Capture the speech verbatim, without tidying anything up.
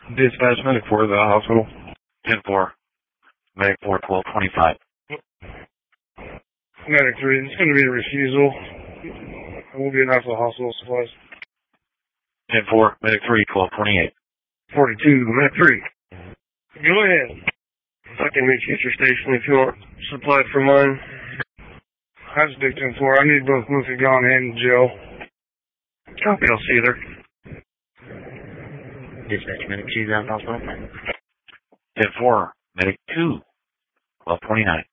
Dispatch medic for the hospital. ten four. Medic four, twelve twenty-five. Medic three, it's going to be a refusal. It won't be enough for hospital supplies. ten four. Medic three, twelve twenty-eight. forty-two, medic three. Go ahead. I can meet you at your station if you want supplied for mine. I just do ten four. I need both Luffy gone and Jill. Copy, I'll see you there. Dispatch medic two, out hospital. ten four. Medic two, twelve twenty-nine.